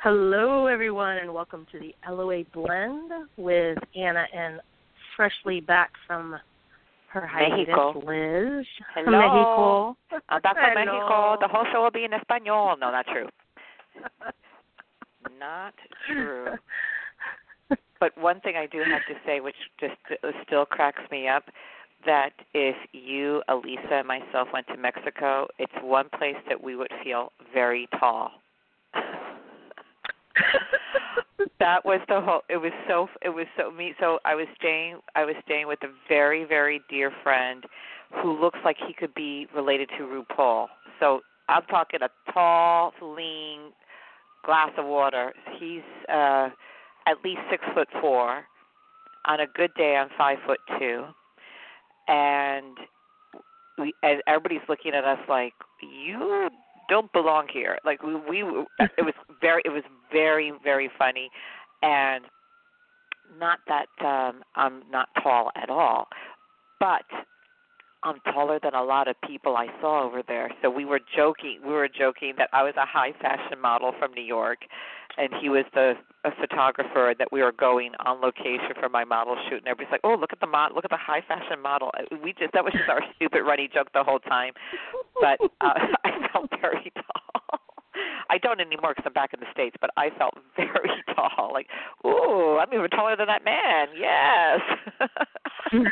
Hello, everyone, and welcome to the LOA Blend with Anna and freshly back from her hiatus, Mexico. Liz. Hello. Mexico. I'm back from Mexico. The whole show will be in Espanol. No, not true. Not true. But one thing I do have to say, which just still cracks me up, that if you, Elisa, and myself went to Mexico, it's one place that we would feel very tall. That was the whole. It was so me. So I was staying with a very, very dear friend who looks like he could be related to RuPaul. So I'm talking a tall, lean glass of water. He's at least 6'4". On a good day, I'm 5'2", and everybody's looking at us like, you don't belong here. Like it was very, very funny, and not that I'm not tall at all, but I'm taller than a lot of people I saw over there. So we were joking that I was a high fashion model from New York, and he was a photographer, that we were going on location for my model shoot, and everybody's like, "Oh, look at the high fashion model." That was just our stupid running joke the whole time. But I felt very tall. I don't anymore because I'm back in the States, but I felt very tall. Like, ooh, I'm even taller than that man. Yes.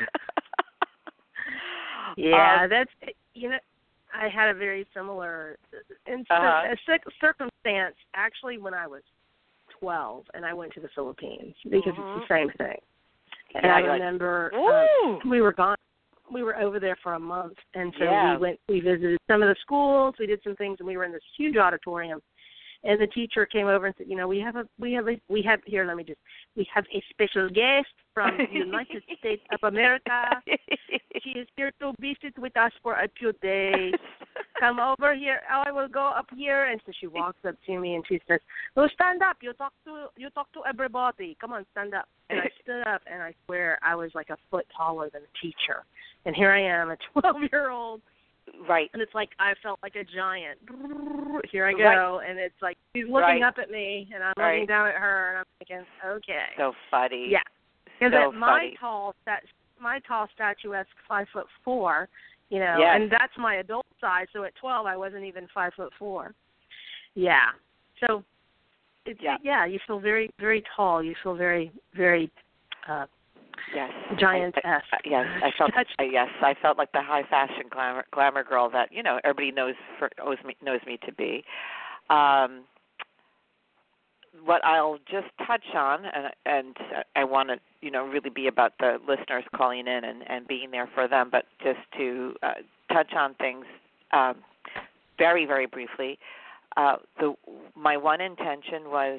Yeah, that's, I had a very similar circumstance actually when I was 12 and I went to the Philippines because it's the same thing. And I remember we were gone. We were over there for a month, and so we visited some of the schools, we did some things, and we were in this huge auditorium. And the teacher came over and said, we have a special guest from the United States of America. She is here to visit with us for a few days. Come over here. I will go up here. And so she walks up to me and she says, "Oh, stand up. You talk to everybody. Come on, stand up." And I stood up, and I swear I was like a foot taller than the teacher. And here I am, a 12-year-old. Right. And it's like I felt like a giant. Here I go. Right. And it's like she's looking up at me, and I'm looking down at her, and I'm thinking, okay. So funny. Yeah. Because so my tall statuesque 5'4", and that's my adult size. So at 12, I wasn't even 5'4". Yeah. So, you feel very, very tall. You feel very, very giant-esque. I felt like the high fashion glamour girl that everybody knows me to be. What I'll just touch on, and I want to really be about the listeners calling in and being there for them, but just to touch on things very, very briefly. My one intention was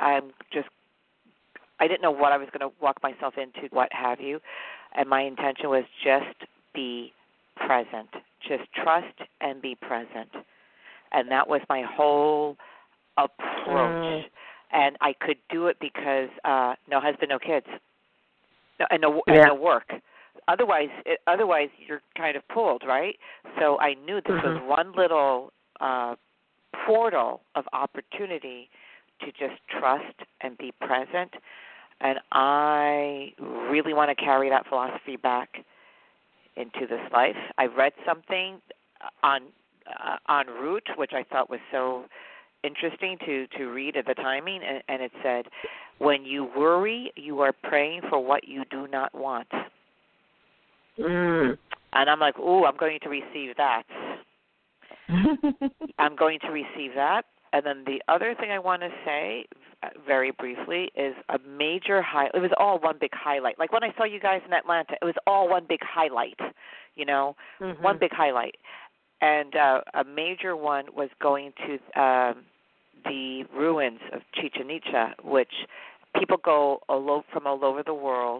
I didn't know what I was going to walk myself into, what have you, and my intention was just be present, just trust and be present, and that was my whole approach. And I could do it because no husband, no kids, and no work. Otherwise you're kind of pulled, right? So I knew this was one little portal of opportunity to just trust and be present. And I really want to carry that philosophy back into this life. I read something on Root, which I thought was so interesting to read at the timing, and it said, when you worry, you are praying for what you do not want. And I'm like, I'm going to receive that. I'm going to receive that. And then the other thing I want to say very briefly is a major it was all one big highlight. Like when I saw you guys in Atlanta, it was all one big highlight, one big highlight. And a major one was going to the ruins of Chichen Itza, which people go from all over the world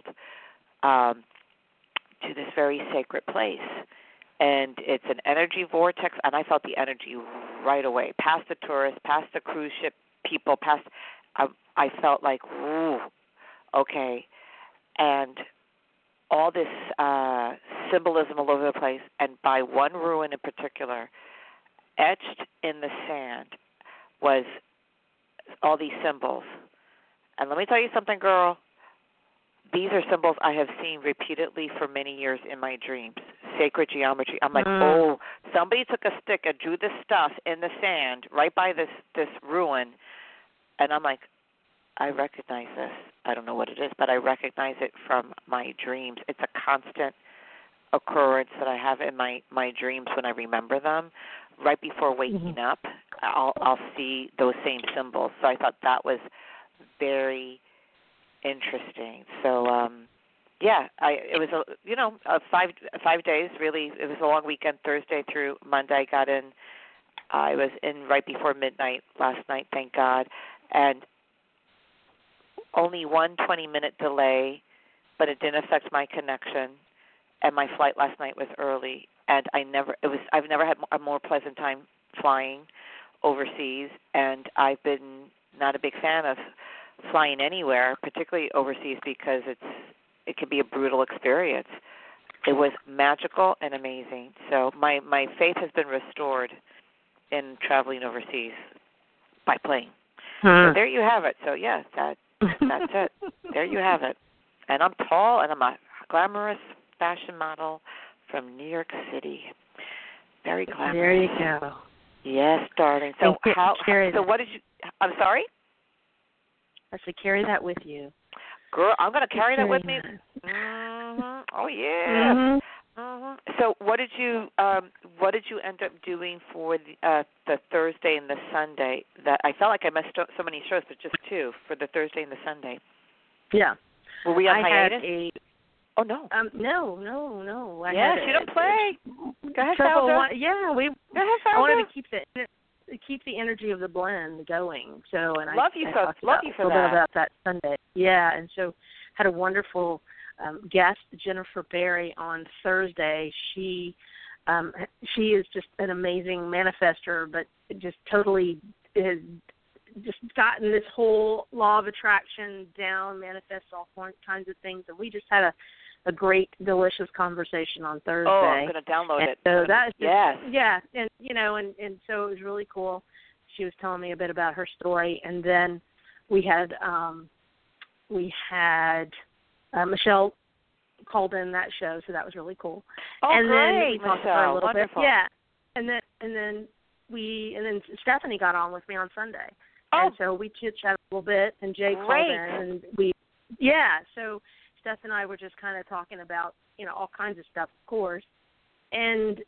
to this very sacred place. And it's an energy vortex, and I felt the energy right away. Past the tourists, past the cruise ship people, I felt like, ooh, okay. And all this symbolism all over the place, and by one ruin in particular, etched in the sand was all these symbols. And let me tell you something, girl. These are symbols I have seen repeatedly for many years in my dreams. Sacred geometry. I'm like, oh, somebody took a stick and drew this stuff in the sand right by this ruin. And I'm like, I recognize this. I don't know what it is, but I recognize it from my dreams. It's a constant occurrence that I have in my dreams when I remember them. Right before waking up, I'll see those same symbols. So I thought that was very interesting. So it was a 5 days really. It was a long weekend, Thursday through Monday. I was in right before midnight last night, thank God, and only 20-minute delay, but it didn't affect my connection. And my flight last night was early, and I've never had a more pleasant time flying overseas, and I've been not a big fan of flying anywhere, particularly overseas, because it can be a brutal experience. It was magical and amazing. So my faith has been restored in traveling overseas by plane. So there you have it. So yeah, that's it. There you have it. And I'm tall, and I'm a glamorous fashion model from New York City. Very glamorous. There you go. Yes, darling. So what did you? I'm sorry. I said, carry that with you. Girl, I'm going to carry that with me. Mm-hmm. Oh yeah. Mm-hmm. Mm-hmm. So what did you end up doing for the Thursday and the Sunday? That I felt like I missed so many shows, but just two for the Thursday and the Sunday. Yeah. Were we on hiatus? Oh no. No. Yes, you don't play. Go ahead, Founder. I wanted to keep the energy of the blend going. So, and love you for a little bit about that Sunday. Yeah, and so had a wonderful guest, Jennifer Berry, on Thursday. She is just an amazing manifester, but just totally has just gotten this whole law of attraction down, manifests all kinds of things, and we just had a great, delicious conversation on Thursday. Oh, I'm going to download it. So that's yes. Yeah, and and so it was really cool. She was telling me a bit about her story, and then we had Michelle called in that show, so that was really cool. Oh, and great, then we talked to her a little wonderful. bit. Yeah, and then Stephanie got on with me on Sunday. Oh. And so we chit-chatted a little bit, and Jay called in, and so Steph and I were just kind of talking about, all kinds of stuff, of course, and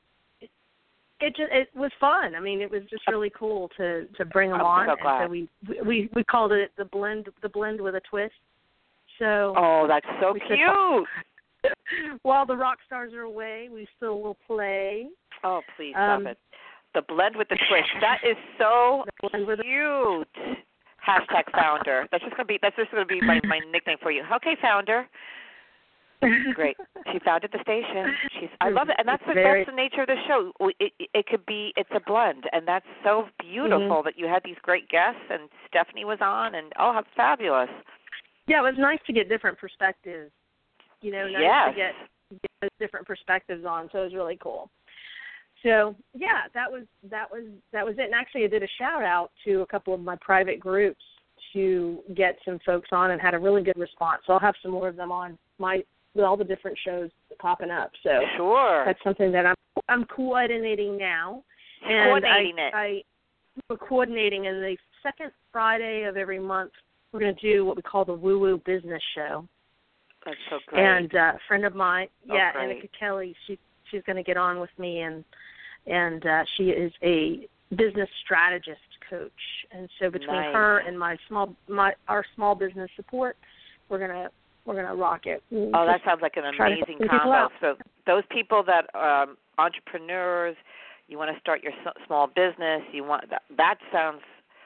it was fun. I mean, it was just really cool to bring them on. So glad. And so we called it the blend with a twist. So that's so cute. While the rock stars are away, we still will play. Oh, please, love it. The blend with the twist. That is so cute. Hashtag Founder. That's just gonna be my nickname for you. Okay, Founder. Great. She founded the station. I love it, and that's the nature of the show. It's a blend, and that's so beautiful that you had these great guests, and Stephanie was on, and how fabulous. Yeah, it was nice to get different perspectives. Nice to get those different perspectives on. So it was really cool. So yeah, that was it. And actually, I did a shout out to a couple of my private groups to get some folks on, and had a really good response. So I'll have some more of them on with all the different shows popping up. So sure, that's something that I'm coordinating now. And we're coordinating, and the second Friday of every month we're going to do what we call the Woo Woo Business Show. That's so great. And a friend of mine, great. Annika Kelly, she's going to get on with me, and she is a business strategist coach. And so between her and our small business support, we're gonna rock it. That sounds like an amazing combo. So those people that entrepreneurs, you want to start your small business, that sounds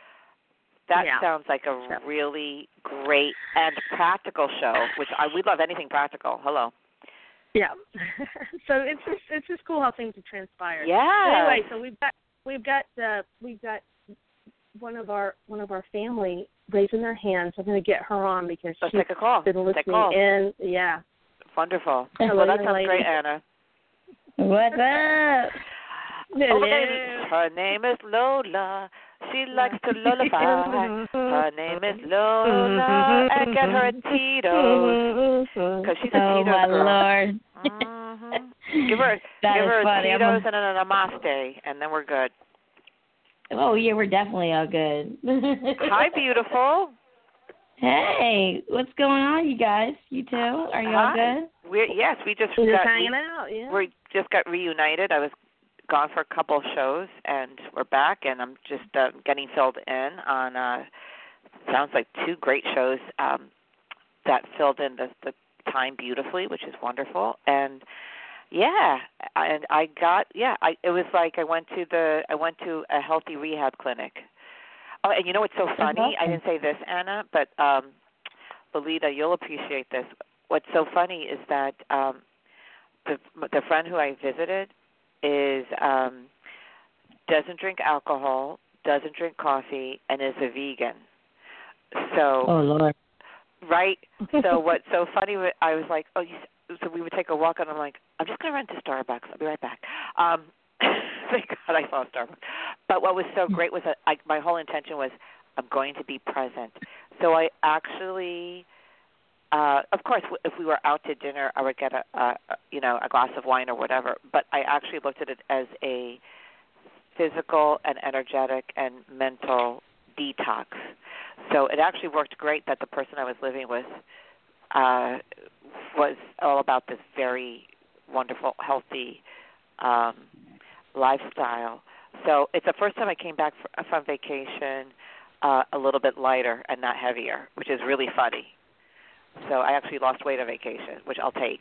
like a really great and practical show. Which we love anything practical. Hello. Yeah. So it's just cool how things have transpired. Yeah. So anyway, so we've got one of our family raising their hands. I'm going to get her on because she's take a call. Been listening in. Yeah. Wonderful. Hello, well, that sounds great, Anna. What's up? Hello. Her name is Lola. She likes to lullaby. Her name is Lola, and get her a Tito's, because she's a Tito's my girl. Lord. Give her a funny. Tito's and a namaste, and then we're good. Oh, yeah, we're definitely all good. Hi, beautiful. Hey, what's going on, you guys? You too? Are you all good? We just hanging out. Yeah. We just got reunited. I was gone for a couple of shows, and we're back, and I'm just getting filled in on sounds like 2 great shows that filled in the time beautifully, which is wonderful. And it was like I went to a healthy rehab clinic. Oh, and you know what's so funny? Awesome. I didn't say this, Anna, but Lolita, you'll appreciate this. What's so funny is that the friend who I visited is doesn't drink alcohol, doesn't drink coffee, and is a vegan. So, oh Lord, right? So what's so funny? I was like, so we would take a walk, and I'm like, I'm just going to run to Starbucks. I'll be right back. Thank God I saw Starbucks. But what was so great was that my whole intention was I'm going to be present. So I actually, of course, if we were out to dinner, I would get a glass of wine or whatever. But I actually looked at it as a physical and energetic and mental detox. So it actually worked great that the person I was living with was all about this very wonderful, healthy lifestyle. So it's the first time I came back from vacation a little bit lighter and not heavier, which is really funny. So I actually lost weight on vacation, which I'll take.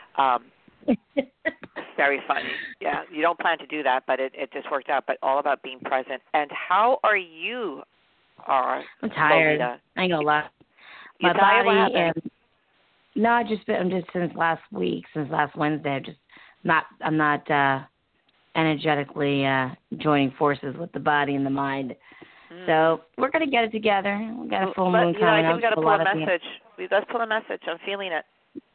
Very funny. Yeah, you don't plan to do that, but it just worked out. But all about being present. And how are you, I'm tired. Lolita? I ain't gonna lie. You My tired? body What happened? no, I'm just since last week, since last Wednesday, I'm not energetically joining forces with the body and the mind. So we're gonna get it together. We got a full moon coming up. I think we got to pull a message. Let's pull a message. I'm feeling it.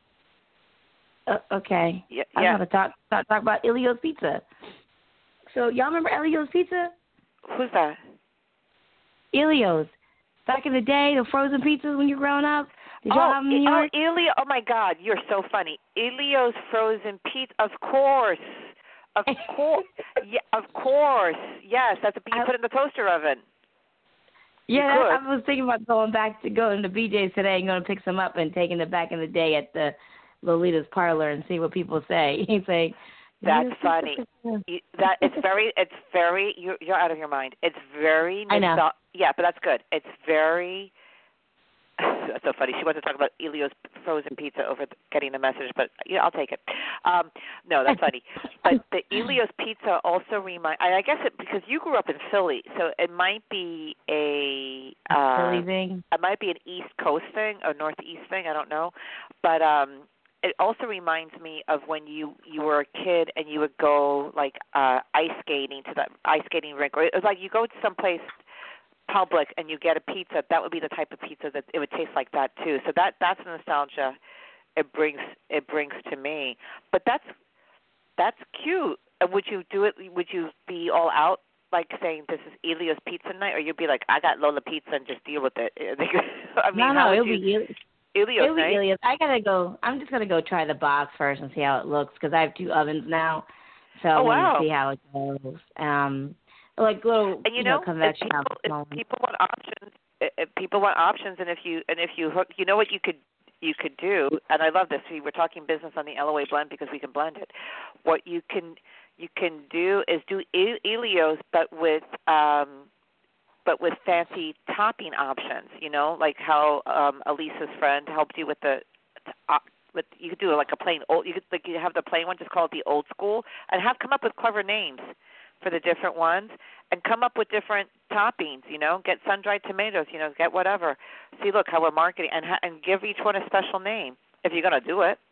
Okay. Yeah. I want to talk about Elio's Pizza. So y'all remember Elio's Pizza? Who's that? Elio's. Back in the day, the frozen pizzas when you were growing up. Did y'all have them in New York? Elio. Oh my God, you're so funny. Elio's frozen pizza. Of course. Of course. Yeah. Of course. Yes. That's you put in the toaster oven. Yeah, I was thinking about going to BJ's today and going to pick some up and taking it back in the day at the Lolita's Parlor and see what people say. He's like, that's funny. It's very. You're out of your mind. It's very. I know. Yeah, but that's good. It's very. That's so funny. She wants to talk about Elio's frozen pizza over getting the message, but I'll take it. No, that's funny. But the Elio's pizza also I guess because you grew up in Philly, so it might be a Philly thing. It might be an East Coast thing or Northeast thing. I don't know, but it also reminds me of when you were a kid and you would go like ice skating to the ice skating rink, or it was like you go to someplace public and you get a pizza. That would be the type of pizza that it would taste like that too. So that's nostalgia. It brings to me. But that's cute. Would you do it? Would you be all out like saying this is Elio's Pizza night, or you'd be like, I got Lola Pizza and just deal with it? I mean, no, it'll be Elio's night. Elio's. I'm just gonna go try the box first and see how it looks because I have 2 ovens now, so I want to see how it goes. Like little, convection. If people want options, and if you hook, you know what you could do, and I love this. See, we're talking business on the LOA blend because we can blend it. What you can do is do Elio's, but with fancy topping options. Like how Elisa's friend helped you with you could do like a plain old. You have the plain one, just call it the old school, and come up with clever names for the different ones, and come up with different toppings. Get sun-dried tomatoes. Get whatever. See, look how we're marketing, and give each one a special name if you're going to do it.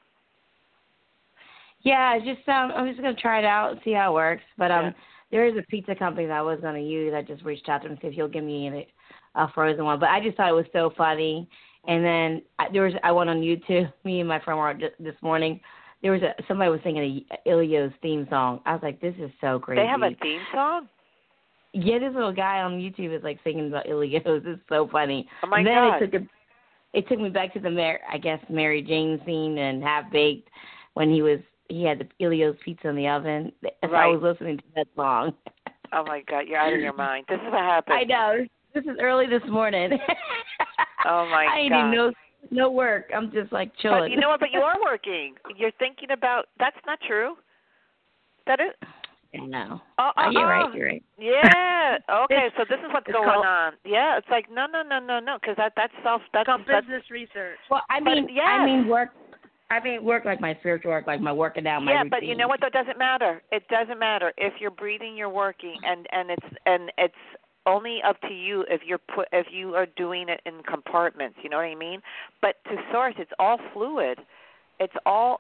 Yeah, I'm just going to try it out and see how it works. But there is a pizza company that I was going to use. I just reached out to him to see if he'll give me a frozen one. But I just thought it was so funny. And then I went on YouTube. Me and my friend were this morning. There was somebody was singing Elio's theme song. I was like, this is so crazy. They have a theme song? Yeah, this little guy on YouTube is like singing about Ilios. It's so funny. Oh my and then God! It took me back to the Mary Jane scene and Half Baked when he had the Ilios pizza in the oven. Right. I was listening to that song. Oh my God, you're out of your mind. This is what happened. I know. This is early this morning. Oh my God. I ain't even no work. I'm just like chilling. But you know what? But you are working. You're thinking about. That's not true. That is. No. You're right. You're right. Yeah. Okay. So this is what's going on. Yeah. It's like no. Because that's business research. Well, I mean work. I mean work like my spiritual work, like my working out, my routine. Yeah, but you know what? That doesn't matter. It doesn't matter if you're breathing, you're working, and it's only up to you if you are doing it in compartments. You know what I mean? But to source, it's all fluid. It's all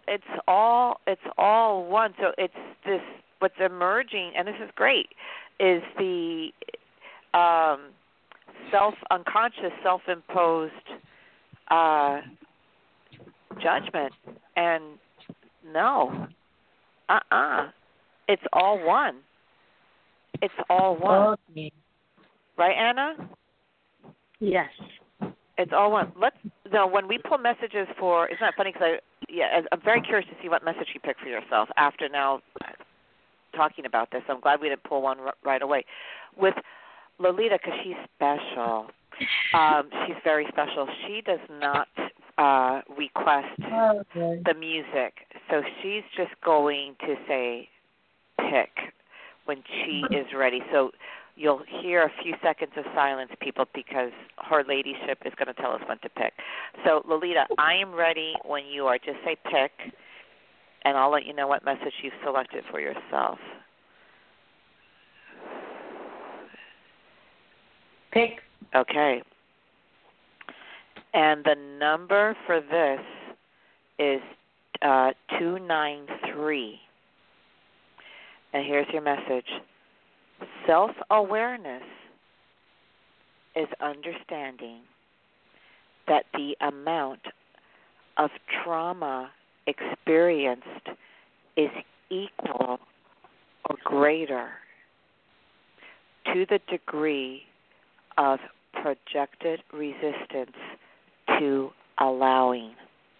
one. So it's this. What's emerging, and this is great, is the unconscious, self-imposed judgment. And no, it's all one. It's all one. Okay. Right, Anna? Yes. It's all one. When we pull messages for, it's not funny because I'm very curious to see what message you pick for yourself after now talking about this. I'm glad we didn't pull one right away. With Lolita, because she's special. She's very special. She does not request the music. So she's just going to say pick when she is ready. So you'll hear a few seconds of silence, people, because her ladyship is going to tell us when to pick. So, Lolita, I am ready when you are. Just say pick, and I'll let you know what message you've selected for yourself. Pick. Okay. And the number for this is 293. And here's your message. Self-awareness is understanding that the amount of trauma experienced is equal or greater to the degree of projected resistance to allowing.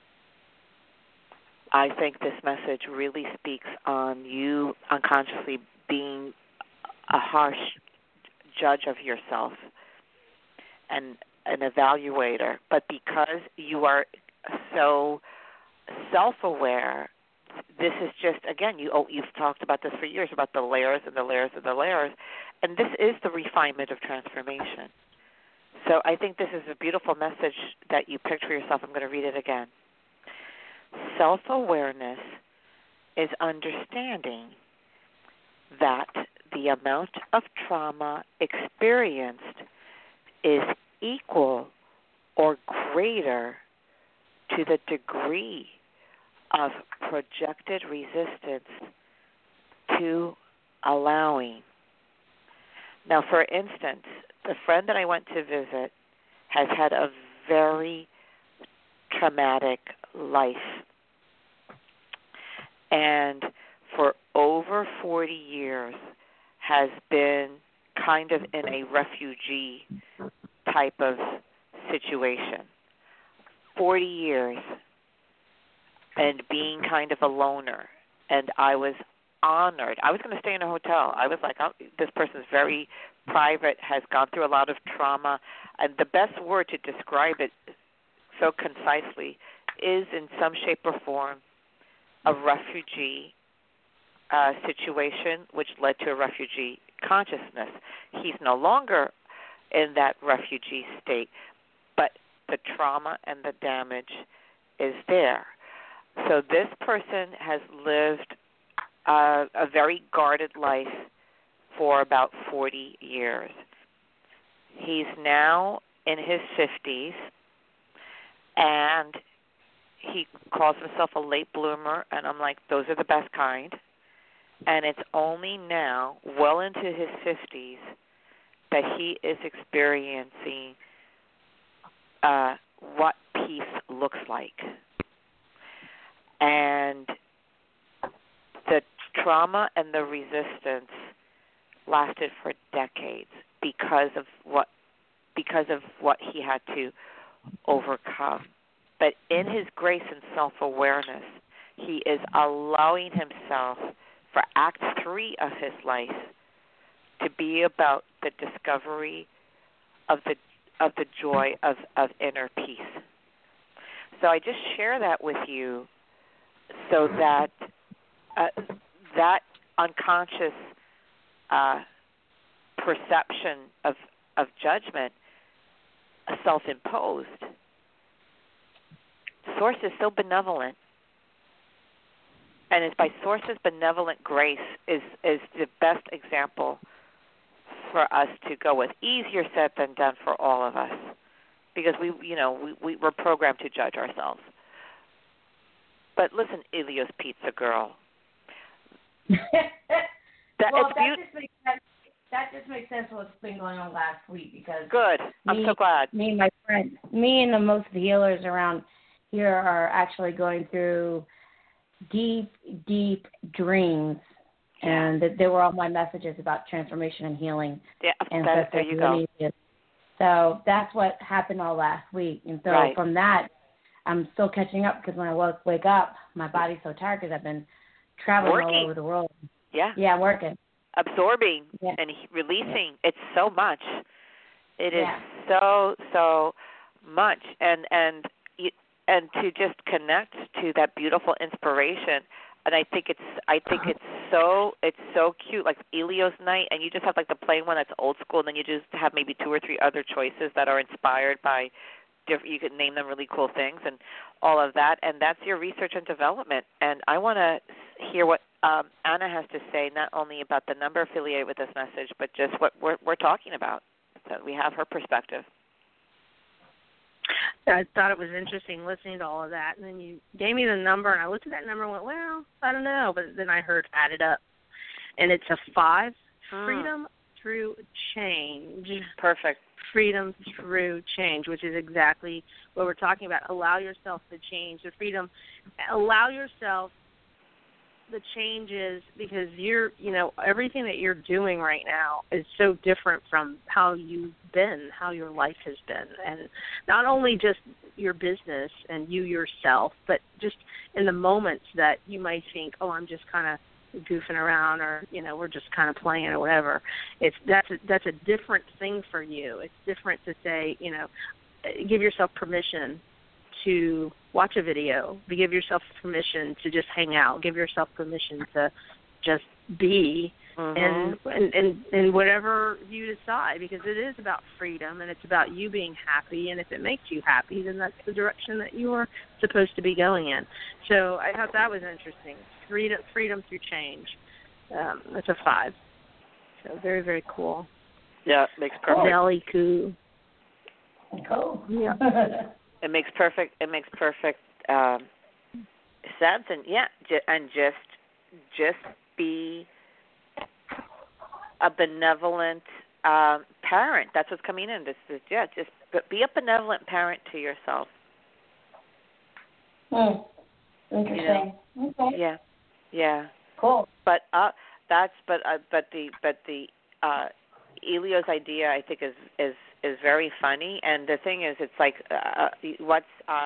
I think this message really speaks on you unconsciously being a harsh judge of yourself and an evaluator, but because you are so self-aware, this is just, again, you've talked about this for years, about the layers and the layers and the layers, and this is the refinement of transformation. So I think this is a beautiful message that you picked for yourself. I'm going to read it again. Self-awareness is understanding that the amount of trauma experienced is equal or greater to the degree of projected resistance to allowing. Now, for instance, the friend that I went to visit has had a very traumatic life. And for over 40 years has been kind of in a refugee type of situation. 40 years and being kind of a loner. And I was honored. I was going to stay in a hotel. I was like, this person's very private, has gone through a lot of trauma. And the best word to describe it so concisely is in some shape or form a refugee situation, which led to a refugee consciousness. He's no longer in that refugee state, but the trauma and the damage is there. So this person has lived a very guarded life for about 40 years. He's now in his 50s, and he calls himself a late bloomer, and I'm like, those are the best kind. And it's only now, well into his 50s, that he is experiencing what peace looks like. And the trauma and the resistance lasted for decades because of what he had to overcome. But in his grace and self-awareness, he is allowing himself for Act 3 of his life to be about the discovery of the joy of inner peace. So I just share that with you so that that unconscious perception of judgment, self-imposed, Source is so benevolent. And it's by Source's benevolent grace is the best example for us to go with. Easier said than done for all of us, because we're programmed to judge ourselves. But listen, Ilios Pizza Girl. That just makes sense what's been going on last week, because good. I'm so glad. Me and my friend, most of the healers around here are actually going through deep, deep dreams, and they were all my messages about transformation and healing. Yeah, and there you go. So that's what happened all last week, and so from that, I'm still catching up, because when I wake up, my body's so tired because I've been traveling all over the world. Yeah. Yeah, working. Absorbing and releasing. It's so much. It is so much, and to just connect to that beautiful inspiration. And I think it's so cute, like Ilios Night, and you just have like the plain one that's old school, and then you just have maybe 2 or 3 other choices that are inspired by different. You could name them really cool things and all of that, and that's your research and development. And I want to hear what Anna has to say, not only about the number affiliated with this message, but just what we're talking about, so we have her perspective. I thought it was interesting listening to all of that, and then you gave me the number, and I looked at that number and went, well, I don't know, but then I heard add it up, and it's a 5, freedom through change. Perfect. Freedom through change, which is exactly what we're talking about. Allow yourself to change. The freedom, allow yourself the changes, because everything that you're doing right now is so different from how you've been, how your life has been. And not only just your business and you yourself, but just in the moments that you might think, oh, I'm just kind of goofing around, or, we're just kind of playing or whatever. That's a different thing for you. It's different to say, give yourself permission to watch a video, give yourself permission to just hang out, give yourself permission to just be, and whatever you decide, because it is about freedom, and it's about you being happy, and if it makes you happy, then that's the direction that you are supposed to be going in. So I thought that was interesting. Freedom through change. That's a 5. So very, very cool. Yeah, makes perfect. Very cool. Cool. Yeah. It makes perfect sense, and just be a benevolent parent. That's what's coming in. Just be a benevolent parent to yourself. Interesting. Okay. Yeah. Cool. But the Elio's idea, I think, is very funny, and the thing is, it's like what's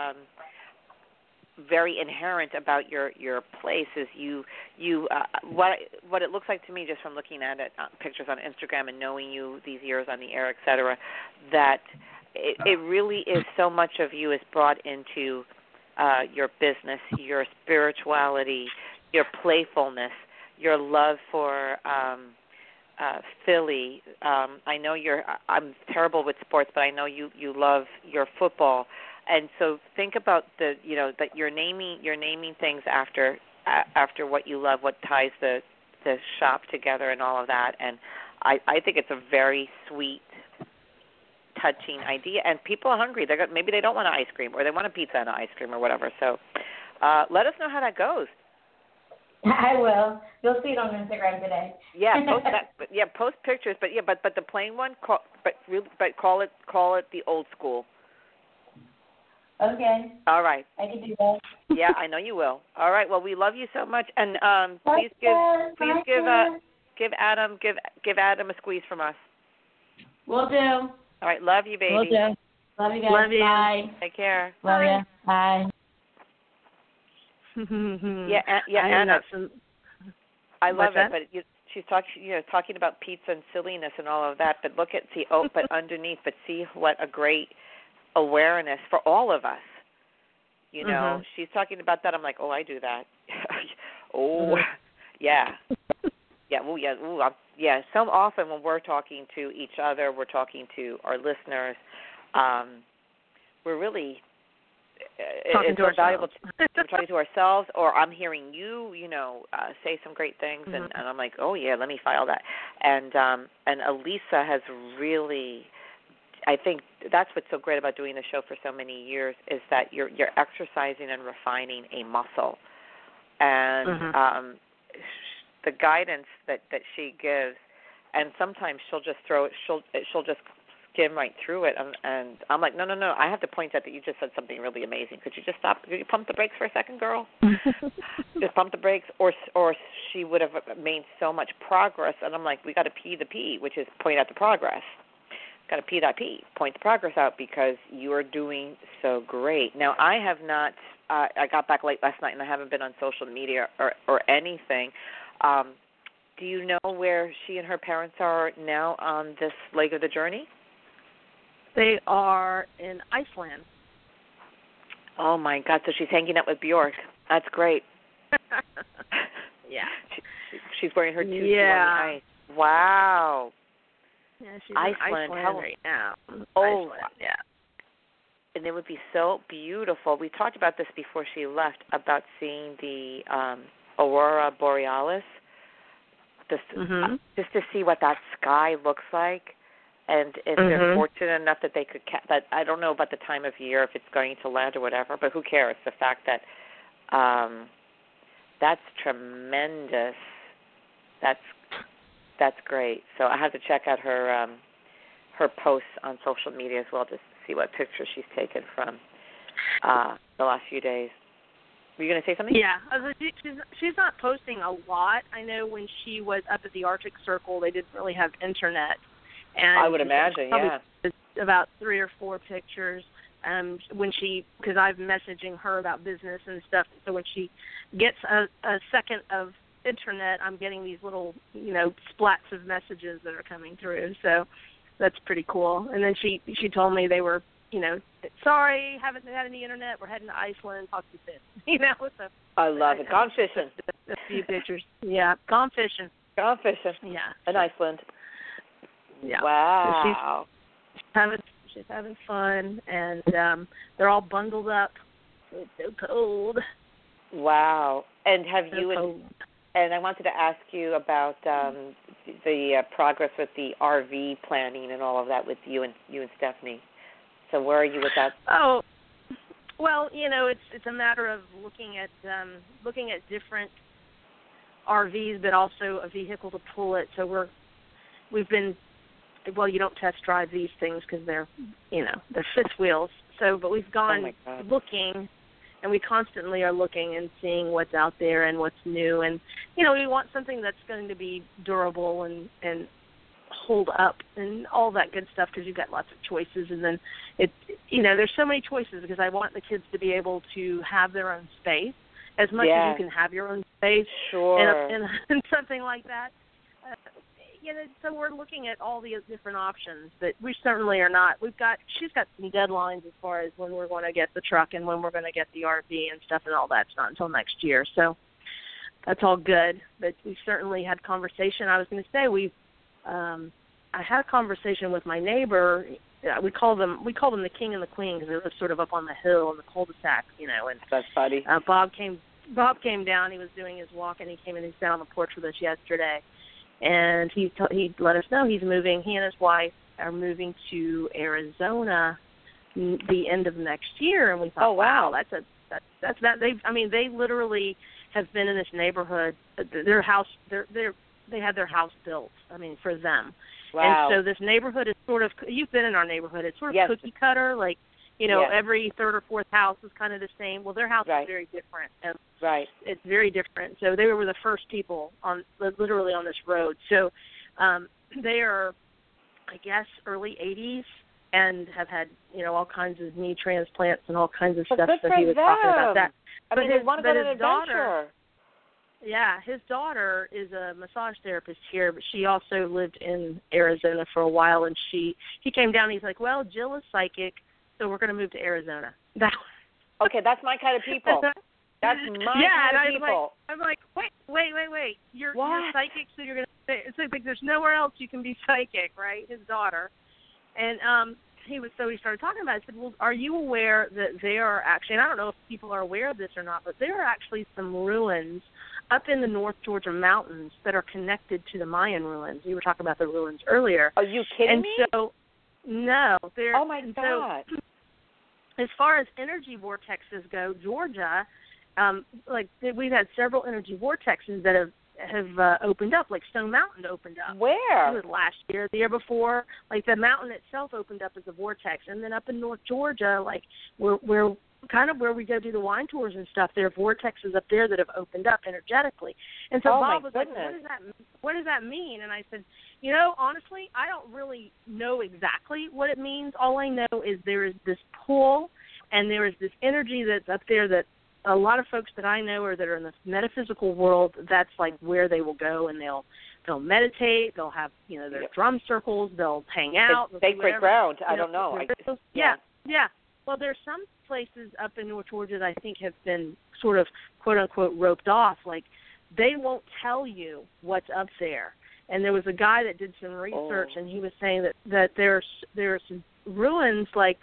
very inherent about your place is you what it looks like to me, just from looking at it, pictures on Instagram and knowing you these years on the air, etc., that it really is so much of you is brought into your business, your spirituality, your playfulness, your love for Philly. I know I'm terrible with sports, but I know you love your football, and so think about that you're naming things after what you love, what ties the shop together, and all of that. And I think it's a very sweet, touching idea. And people are hungry. Maybe they don't want an ice cream, or they want a pizza and an ice cream, or whatever. So let us know how that goes. I will. You'll see it on Instagram today. Yeah, post that. Yeah, post pictures. But the plain one. Call it the old school. Okay. All right. I can do that. Yeah, I know you will. All right. Well, we love you so much, and please give give Adam a squeeze from us. Will do. All right, love you, baby. Will do. Love you guys. Love you. Bye. Take care. Love you. Bye. Anna. I love that? it, but she's talking about pizza and silliness and all of that. But but underneath, but see what a great awareness for all of us. You know, she's talking about that. I'm like, oh, I do that. Yeah. Yeah. Well, yeah. Yeah. So often when we're talking to each other, we're talking to our listeners. We're really talking to ourselves. We're talking to ourselves, or I'm hearing you, say some great things, and I'm like, oh yeah, let me file that. And Elisa has really, I think that's what's so great about doing the show for so many years is that you're exercising and refining a muscle, and the guidance that she gives, and sometimes she'll just skim right through it, and I'm like, no, I have to point out that you just said something really amazing. Could you just stop? Could you pump the brakes for a second, girl? Just pump the brakes, or she would have made so much progress, and I'm like, we got to P the P, which is point out the progress. Got to P that P, point the progress out, because you are doing so great. Now, I have not, I got back late last night, and I haven't been on social media or anything. Do you know where she and her parents are now on this leg of the journey? They are in Iceland. Oh, my God. So she's hanging out with Bjork. That's great. Yeah. She's wearing her tutu on the ice. Wow. Yeah, she's Iceland. in Iceland right now. Oh, Iceland, yeah. And it would be so beautiful. We talked about this before she left, about seeing the Aurora Borealis, just to see what that sky looks like. And if they're fortunate enough that they could, that I don't know about the time of year, if it's going to land or whatever, but who cares? The fact that that's tremendous. That's great. So I have to check out her posts on social media as well, just to see what pictures she's taken from the last few days. Were you going to say something? Yeah, she's not posting a lot. I know when she was up at the Arctic Circle, they didn't really have internet. And I would imagine, yeah. About 3 or 4 pictures. Because I'm messaging her about business and stuff. So when she gets a second of internet, I'm getting these little, splats of messages that are coming through. So that's pretty cool. And then she told me they were, sorry, haven't had any internet. We're heading to Iceland. Talk to you soon. So I love it. Gone fishing. A few pictures. Yeah, gone fishing. Gone fishing. Yeah. In Iceland. Yeah. Wow. So she's having fun, and they're all bundled up. It's so cold. Wow. And have so you? Cold. And I wanted to ask you about the progress with the RV planning and all of that with you and Stephanie. So where are you with that? Oh, well, it's a matter of looking at different RVs, but also a vehicle to pull it. So we've been. Well, you don't test drive these things because they're fifth wheels. So, but we've gone looking, and we constantly are looking and seeing what's out there and what's new. And, we want something that's going to be durable and hold up and all that good stuff because you've got lots of choices. And then, there's so many choices because I want the kids to be able to have their own space as much as you can have your own space. Sure. And something like that. So we're looking at all the different options, but we certainly are not. She's got some deadlines as far as when we're going to get the truck and when we're going to get the RV and stuff and all that's not until next year. So that's all good. But we certainly had conversation. I was going to say I had a conversation with my neighbor. We call them the king and the queen because they live sort of up on the hill in the cul-de-sac, And that's funny. Bob came down. He was doing his walk and he came and he sat on the porch with us yesterday. And he let us know he's moving. He and his wife are moving to Arizona the end of next year. And we thought, oh wow, that's that. They literally have been in this neighborhood. Their house, they had their house built. For them. Wow. And so this neighborhood is sort of. You've been in our neighborhood. It's sort of cookie cutter. Like every third or fourth house is kind of the same. Well, their house is very different. Right. It's very different. So they were the first people literally on this road. So they are, I guess, early 80s and have had, all kinds of knee transplants and all kinds of stuff. So he was talking about that. I mean, they want to go on an adventure. Yeah, his daughter is a massage therapist here, but she also lived in Arizona for a while, and he came down and he's like, well, Jill is psychic, so we're going to move to Arizona. Okay, that's my kind of people. That's my kind of people. I'm like, wait. You're psychic, so you're going to say, it's like there's nowhere else you can be psychic, right? His daughter. And he started talking about it. I said, well, are you aware that there are actually, and I don't know if people are aware of this or not, but there are actually some ruins up in the North Georgia mountains that are connected to the Mayan ruins. You were talking about the ruins earlier. Are you kidding me? And so, no. Oh, my God. So, as far as energy vortexes go, Georgia, we've had several energy vortexes that have opened up, like Stone Mountain opened up. Where? It was last year, the year before. Like the mountain itself opened up as a vortex, and then up in North Georgia, like we're kind of where we go do the wine tours and stuff. There are vortexes up there that have opened up energetically. And so Bob was like, "What does that mean?" And I said, honestly, I don't really know exactly what it means. All I know is there is this pull, and there is this energy that's up there that a lot of folks that I know or that are in the metaphysical world, that's like where they will go, and they'll meditate, they'll have, their drum circles, they'll hang out. It's sacred ground. I don't know. Yeah. Well, there's some places up in North Georgia that I think have been sort of, quote unquote, roped off. Like they won't tell you what's up there. And there was a guy that did some research, and he was saying that there are some ruins like,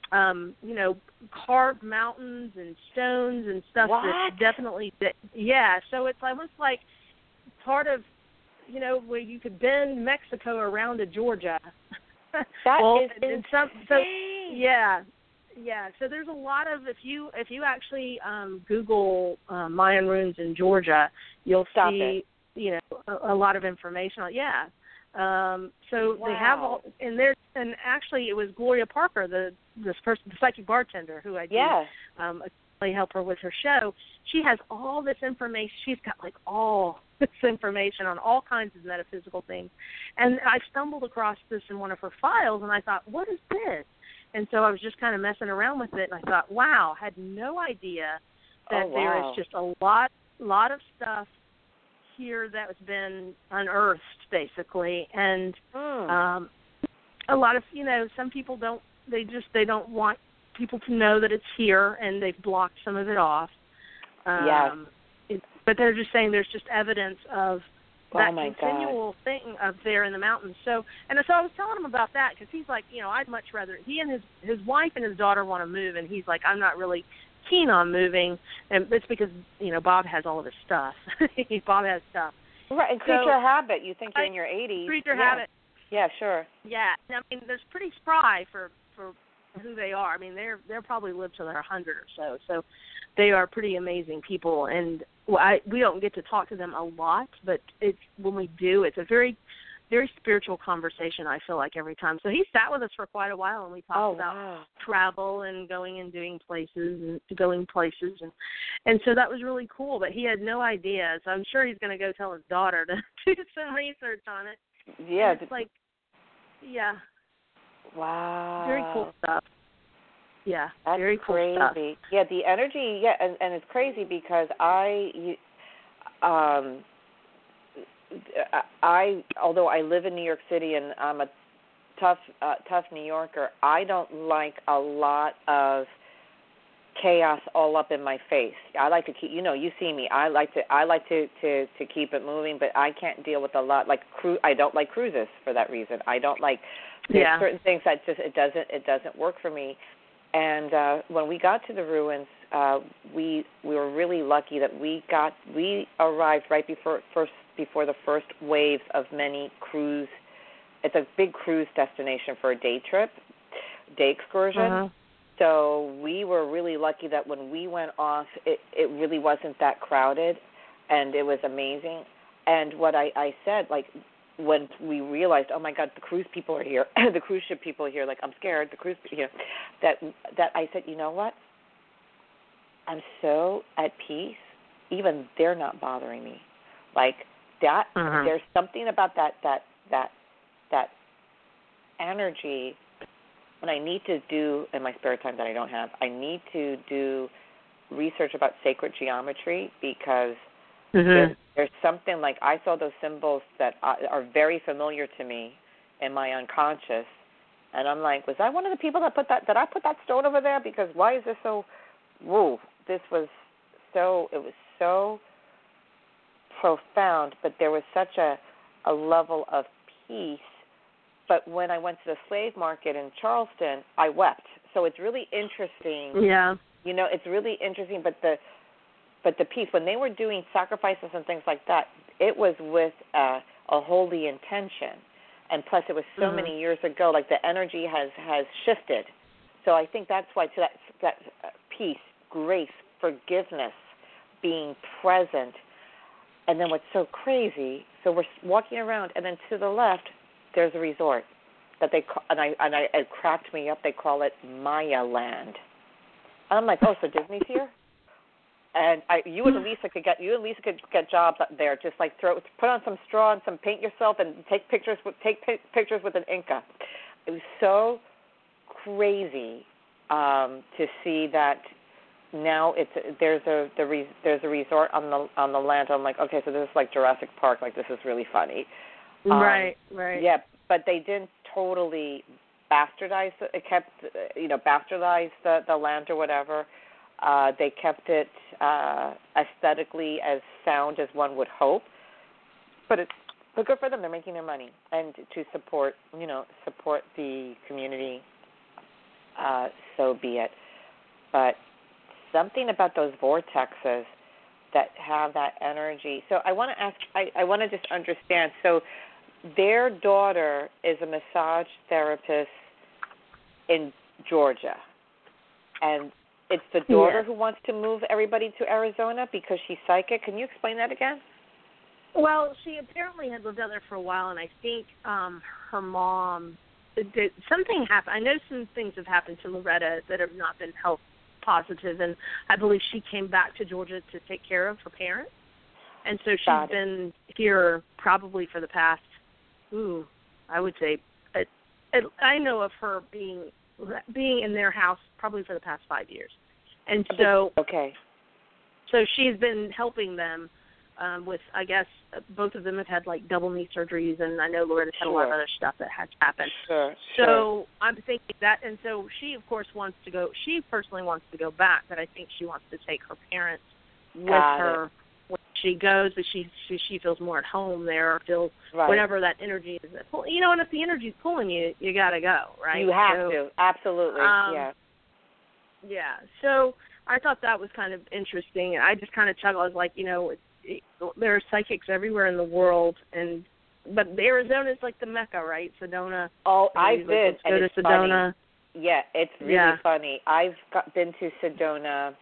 carved mountains and stones and stuff that definitely, so it's almost like part of, where you could bend Mexico around to Georgia. That is insane. So there's a lot of, if you actually Google Mayan ruins in Georgia, you'll see, a lot of information on, they have all, and actually it was Gloria Parker, the psychic bartender who I did help her with her show. She has all this information. She's got like all this information on all kinds of metaphysical things. And I stumbled across this in one of her files, and I thought, what is this? And so I was just kind of messing around with it, and I thought, wow, had no idea that there is just a lot of stuff here that has been unearthed, basically, and a lot of, some people they don't want people to know that it's here, and they've blocked some of it off. But they're just saying there's just evidence of that continual thing up there in the mountains. So I was telling him about that because he's like, I'd much rather, he and his wife and his daughter want to move, and he's like, I'm not really keen on moving, and it's because, Bob has all of his stuff. Bob has stuff. Right, and creature habit, you think you're in your 80s. Creature habit. Yeah, sure. Yeah, I mean, they're pretty spry for who they are. I mean, they're probably lived till they're 100 or so they are pretty amazing people, and we don't get to talk to them a lot, but when we do, it's a very, very spiritual conversation, I feel like, every time. So he sat with us for quite a while, and we talked about travel and going and doing places and going places, and so that was really cool, but he had no idea, so I'm sure he's going to go tell his daughter to do some research on it. Yeah. And it's like, wow. Very cool stuff. Yeah, that's very cool crazy. Stuff. Yeah, the energy, and it's crazy because although I live in New York City and I'm a tough New Yorker, I don't like a lot of chaos all up in my face. I like to keep, you see me. I like to keep it moving, but I can't deal with a lot. Like I don't like cruises for that reason. I don't like certain things that just it doesn't work for me. And when we got to the ruins, we were really lucky that we arrived right before the first waves of many cruise. It's a big cruise destination for a day excursion. Uh-huh. So we were really lucky that when we went off, it really wasn't that crowded, and it was amazing. And what I said, like, when we realized, oh my God, the cruise people are here, the cruise ship people are here, like I'm scared, the cruise, that I said, you know what? I'm so at peace. Even they're not bothering me. Like that, there's something about that energy. When I need to do in my spare time that I don't have, I need to do research about sacred geometry because there's something like I saw those symbols that are very familiar to me in my unconscious, and I'm like, was I one of the people that put that? Did I put that stone over there? Because why is this so? Whoa! This was so. It was so profound, but there was such a level of peace. But when I went to the slave market in Charleston, I wept. So it's really interesting. Yeah. You know, it's really interesting. But the peace, when they were doing sacrifices and things like that, it was with a holy intention. And plus, it was so many years ago. Like the energy has shifted. So I think that's why to that peace, grace, forgiveness, being present. And then what's so crazy? So we're walking around, and then to the left, there's a resort that they call, and it cracked me up. They call it Maya Land. And I'm like, oh, so Disney's here? And you and Lisa could get jobs up there. Just like put on some straw and some paint yourself, and take pictures with an Inca. It was so crazy to see that. Now there's a resort on the land. I'm like, okay, so this is like Jurassic Park. Like this is really funny. Right. Yeah, but they didn't totally bastardize it. It kept, bastardize the land or whatever. They kept it aesthetically as sound as one would hope. But good for them. They're making their money, and to support the community. So be it. But something about those vortexes that have that energy. So I want to ask, I want to just understand. So their daughter is a massage therapist in Georgia. And it's the daughter who wants to move everybody to Arizona because she's psychic. Can you explain that again? Well, she apparently had lived out there for a while, and I think her mom, something happened. I know some things have happened to Loretta that have not been health positive, and I believe she came back to Georgia to take care of her parents. And so she's been here probably for the past, I would say, I know of her being in their house probably for the past 5 years. And so so she's been helping them with, I guess, both of them have had like double knee surgeries, and I know Loretta's had a lot of other stuff that has happened. So I'm thinking that, and so she, of course, she personally wants to go back, but I think she wants to take her parents with her when she goes, but she feels more at home there, or feels whatever that energy is. And if the energy's pulling you, you got to go, right? You have to, absolutely, Yeah, so I thought that was kind of interesting, and I just kind of chuckled. I was like, there are psychics everywhere in the world, but Arizona is like the Mecca, right? Sedona. Oh, I've been. Go to Sedona. Funny. Yeah, it's really funny. I've been to Sedona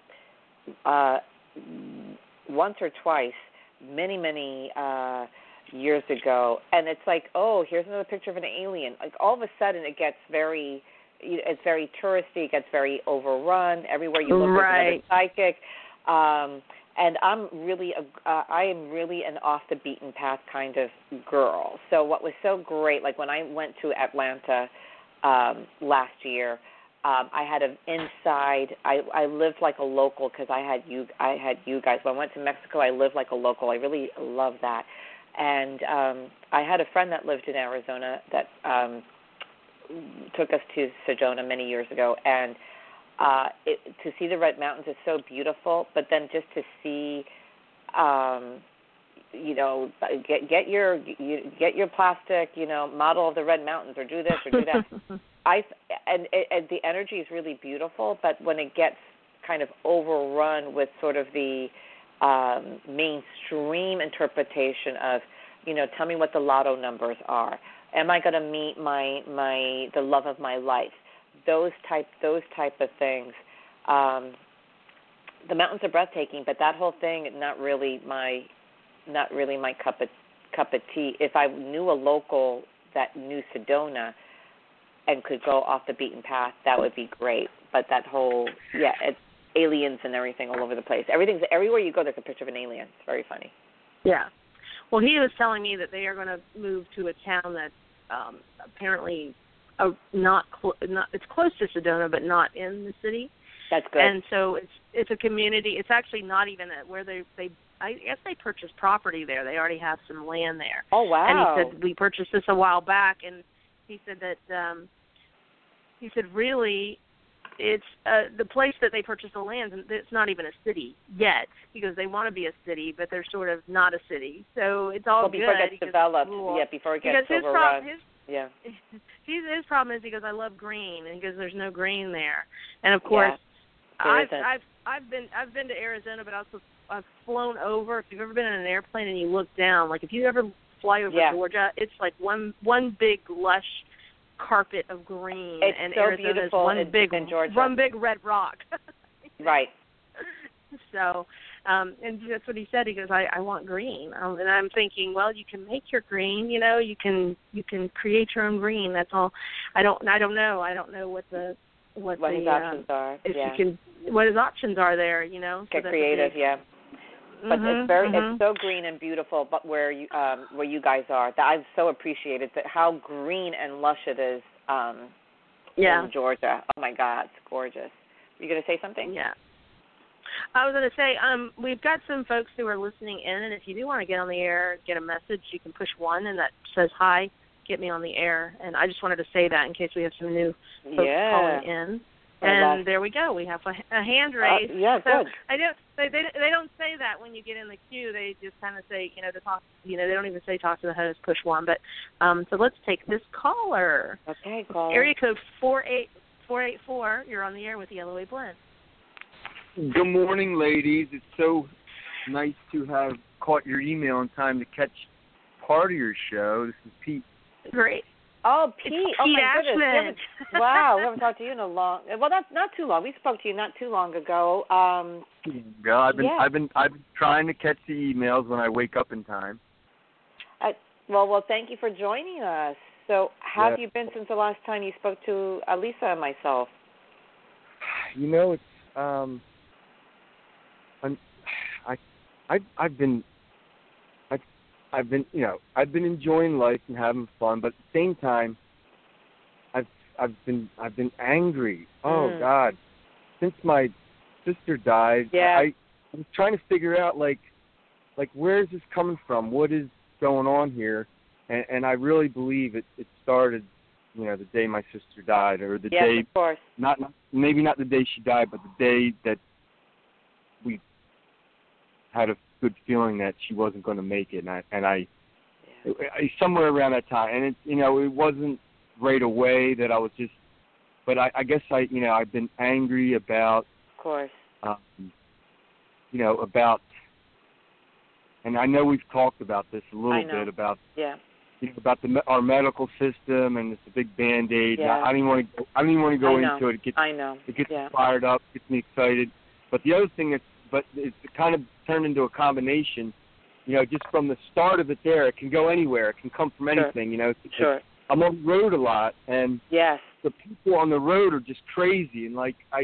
once or twice, many years ago, and it's like, oh, here's another picture of an alien. Like all of a sudden, it's very touristy. It gets very overrun. Everywhere you look, there's another psychic. And I am really an off the beaten path kind of girl. So what was so great, like when I went to Atlanta last year, I had an inside. I lived like a local because I had you guys. When I went to Mexico, I lived like a local. I really love that. And I had a friend that lived in Arizona that took us to Sedona many years ago, and to see the Red Mountains is so beautiful, but then just to see, get your plastic, model of the Red Mountains, or do this or do that. And the energy is really beautiful, but when it gets kind of overrun with sort of the mainstream interpretation of, tell me what the lotto numbers are. Am I going to meet the love of my life? Those type of things. The mountains are breathtaking, but that whole thing not really my cup of tea. If I knew a local that knew Sedona and could go off the beaten path, that would be great. But that whole, it's aliens and everything all over the place. Everywhere you go, there's a picture of an alien. It's very funny. Yeah. Well, he was telling me that they are going to move to a town that's apparently it's close to Sedona, but not in the city. That's good. And so it's a community. It's actually not even where they I guess they purchased property there. They already have some land there. Oh, wow. And he said, we purchased this a while back, and he said that, really, it's the place that they purchased the land, and it's not even a city yet, because they want to be a city, but they're sort of not a city. So it's all before good. It gets developed. Cool. Yeah, before it gets overrun. His problem is he goes, I love green, and he goes, there's no green there. And of course, I've been to Arizona, but also I've flown over. If you've ever been in an airplane and you look down, like if you ever fly over Georgia, it's like one big lush carpet of green, it's and so Arizona beautiful is one big red rock. Right. So, and that's what he said. He goes, I want green, and I'm thinking, well, you can make your green. You know, you can create your own green. That's all. I don't know. I don't know what his options are. What his options are there. You know, get creative. But it's so green and beautiful. But where you guys are, that I've so appreciated that how green and lush it is in Georgia. Oh my God, it's gorgeous. Were you going to say something? Yeah. I was going to say, we've got some folks who are listening in, and if you do want to get on the air, get a message, you can push 1, and that says, hi, get me on the air. And I just wanted to say that in case we have some new folks calling in. And there we go. We have a hand raised. Good. They don't say that when you get in the queue. They just kind of say, to talk. They don't even say talk to the host, push 1. But so let's take this caller. Okay, caller. Area code 484. You're on the air with the LOA Blend. Good morning, ladies. It's so nice to have caught your email in time to catch part of your show. This is Pete. Great. Oh, Pete. It's Pete Ashman. Wow, we haven't talked to you in a long. Well, that's not too long. We spoke to you not too long ago. I've been trying to catch the emails when I wake up in time. Well, thank you for joining us. So, how have you been since the last time you spoke to Lisa and myself? It's I've been enjoying life and having fun, but at the same time, I've been angry. Oh God, since my sister died, I was trying to figure out like where is this coming from? What is going on here? And I really believe it started, the day my sister died, or the day, of course. Maybe not the day she died, but the day that we had a good feeling that she wasn't going to make it, and I somewhere around that time, and it wasn't right away that I was just, but I guess I've been angry about, of course, about, and I know we've talked about this a little bit about, about our medical system, and it's a big Band-Aid. Yeah. I don't even want to go into it. It gets me fired up, gets me excited. But the other thing is, it's kind of turned into a combination, just from the start of it there. It can go anywhere. It can come from anything, Sure. I'm on the road a lot, and the people on the road are just crazy, and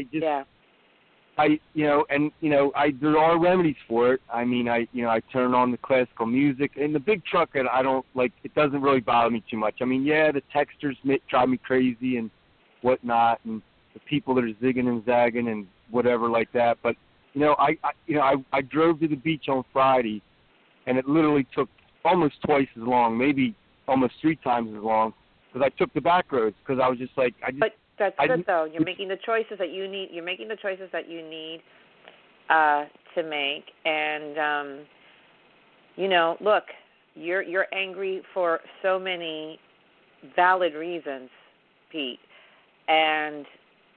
there are remedies for it. I mean, I turn on the classical music, and the big truck, and I don't it doesn't really bother me too much. I mean, the texters drive me crazy and whatnot, and the people that are zigging and zagging and whatever like that. But I drove to the beach on Friday, and it literally took almost twice as long, maybe almost 3 times as long, because I took the back roads because I was just like But that's good though. You're making the choices that you need. You're making the choices that you need to make, and look, you're angry for so many valid reasons, Pete, and